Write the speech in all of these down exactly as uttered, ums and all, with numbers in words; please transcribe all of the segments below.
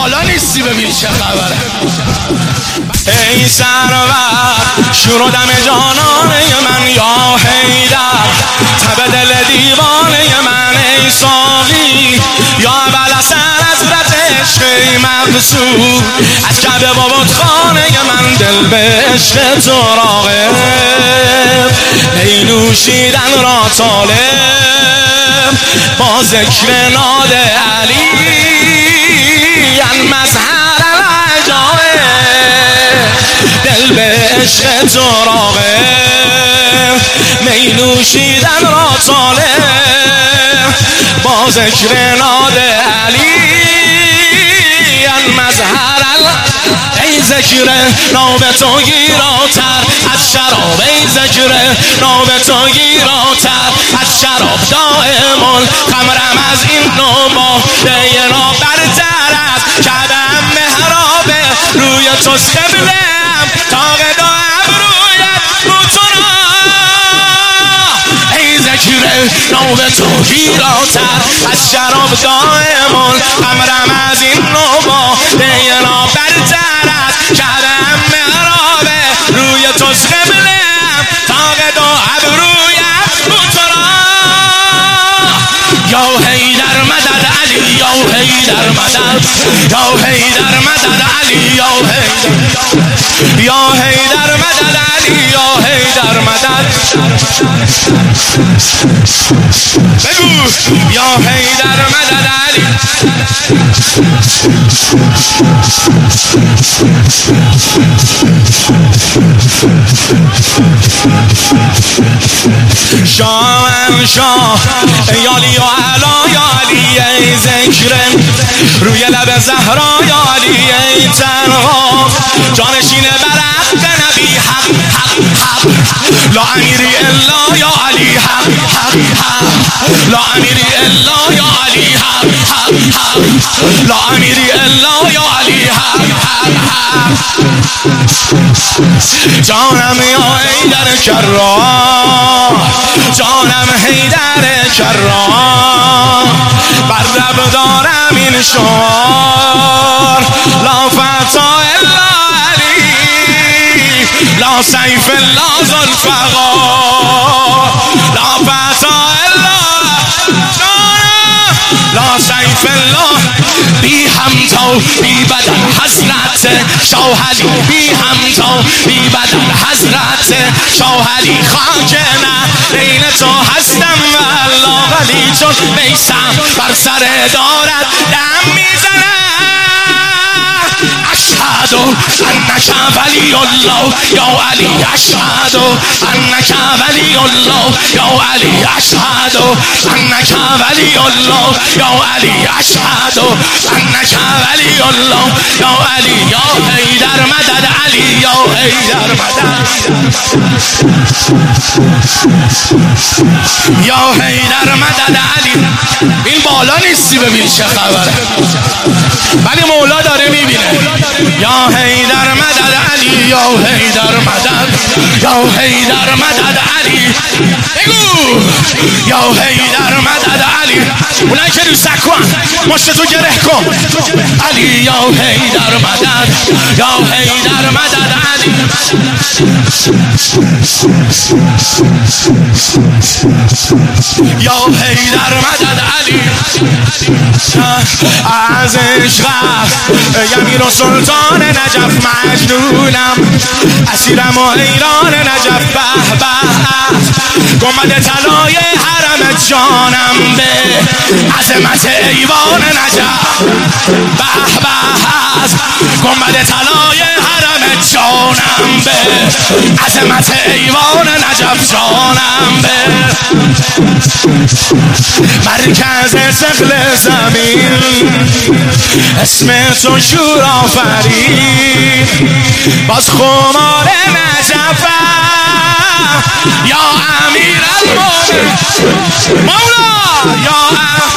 بالا نیستی ببین چه خبره. ای سرور شور و دم جانانه من یا حیدر، تب دل دیوانه من ای ساقی، یا اول اثر از رت عشق مقصود، از کعبه بابات خانه من دل به عشق تو راغب، می نوشیدن را طالب با ذکر ناد علی ان مظهر العجایب، دل به عشق تو راغب، می نوشیدن را طالب با ذکر ناد علی ان مظهر ای ذکر ناب تو گیراتر از شراب، ای ذکر ناب تو گیراتر از شراب، دائم خمرم از این نوبا دینا برتر از کعبه‌ام محرابه، روی توست قبله‌ام تاق دو ابرویت رو تو را، ای ذکر ناب تو گیراتر از شراب، دائم خمرم از این نوبا دینا برتر از کعبه‌ام محرابه، روی توست قبله‌ام تاق دو ابرویت رو تو را، یا حیدر مدد علی، یا حیدر مدد، یا حیدر مدد علی، یا حیدر، یا حیدر مدد علی، یا حیدر مدد، بگو یا حیدر مدد علی. شاه شاه یا علی یا علا یا علی ای ذکر روی لب زهرا یا علی ای تنها جانشین برق نبی حق حق حق لا امیری الا یا علی حق حق حق لا امیری الا یا علی حق حق حق لا امیری الا یا علی حق حق حق جانم یا حیدر کرام، جانم حیدر کرام، بر لب دارم این شعار لا فتا الا علی، لا سیف الا ذوالفقار، لا فتا الا لا سیف الله، بی همتا بی بدن حضرت شاه علی، بی همتا بی بدن حضرت شاه علی، خاک نه بین تو هستم و الله ولی چون میسم بر سر دارد دم میزنم، اشهد انک ولی الله یا علی، اشهد انک ولی الله یا علی، اشهد انک ولی الله یا علی، اشهد انک ولی الله یا علی، یا حیدر مدد علی، یا حیدر مدد، یا حیدر مدد علی. این بالا نیستی ببین چه خبره، ولی مولا داره میبینه. یا حیدر مدد علی، یا حیدر مدد، یا حیدر مدد علی، بگو یا حیدر مدد علی. اونایی که رو سکوان مشتتو گره کن، علی یا حیدر مدد، یا حیدر مدد علی. یا حیدر مدد علی. از عشق امیر و سلطان نجف مجنونم، اسیرم و حیران نجف، به به گنبد طلای حرم جانم، به عظمت ایوان نجف، به به گنبد طلای حرم جانم، به عظمت ایوان نجف جانم، به مرکز ثقل زمین اسم تو شور آفرید، باز خمار نجفم یا امیر المومنین مولا، یا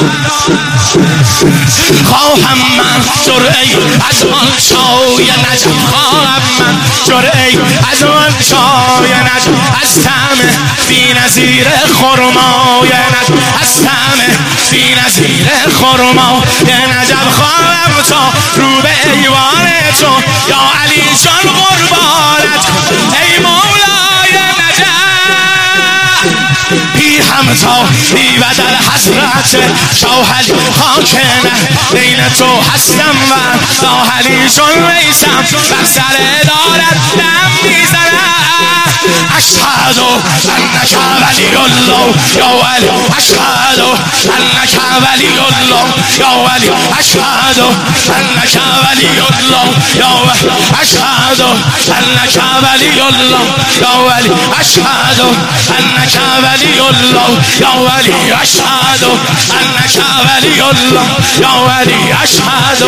خواهم من جرعی از آن چای نجف، خواهم من جرعی از آن چای نجف، از طعم بی نظیر خرمای نجف، از طعم بی نظیر خرما یه نجب خواهم تا رو به ایوان تو یا علی جان قربانت کن ای مولای نجب بی همتا بی بدل حسرت شاهد خاکنه بین تو هستم و شاهدی چون میسم بر سر دارد دم میزنه اشهد انک ولی الله یا ولی اشهد انک ولی الله یا ولی اشهد انک ولی الله یا ولی اشهد انک ولی الله یا ولی اشهد انک ولی الله یا ولی اشهد انک ولی الله یا ولی اشهد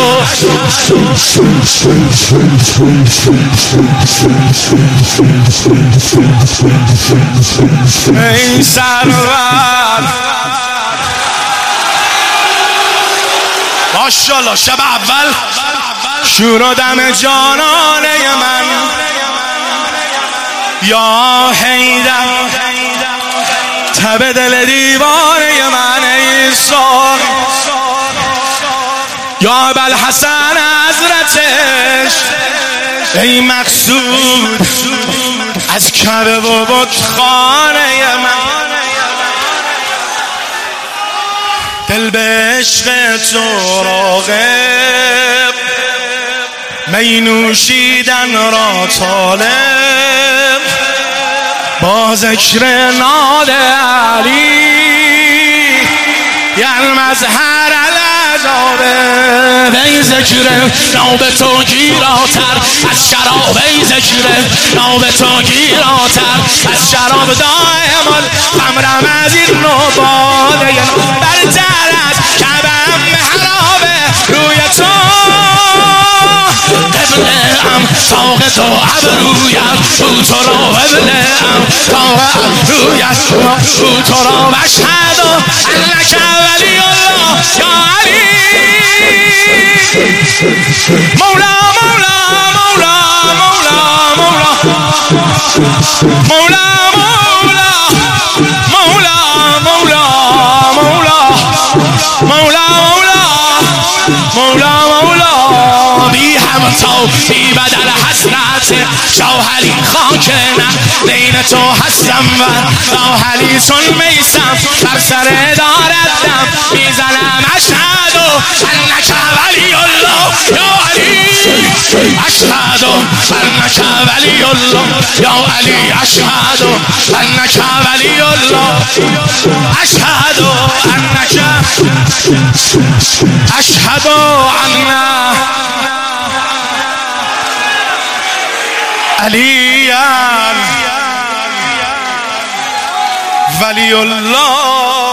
ای سرور ماشاءالله شب اول شور و دم جانانه من یا حیدر تب دل دیوانه من ای سار یا بلحسن حضرتش ای مقصود از کعبه و بتخانه من دل به عشق تو راغب می نوشیدن را طالب با ذکر نال علی المظهر العذابه بی ذکر ناب تو گیراتر از شراب بی ذکر ناب تو گیراتر از شراب دائم الخمرم از این نوباده برتر از کعبم محرابه روی تو قبله‌ام ساق تو ابرویم رو تو را قبله‌ام ساق ابرویت رو تو را اشهد انک ولی الله یا علی مولا مولا مولا مولا مولا مولا مولا مولا مولا مولا مولا مولا مولا بی همتا بی بدل حسرت شاهلی خاکنه بین تو هستم و شاهلی چون میسم بر سر دارد دم میزنم اشهد انک ولی الله یا علی اشهد انک ولی الله یا علی اشهد انک ولی الله اشهد انک اشهد ان علی ولی الله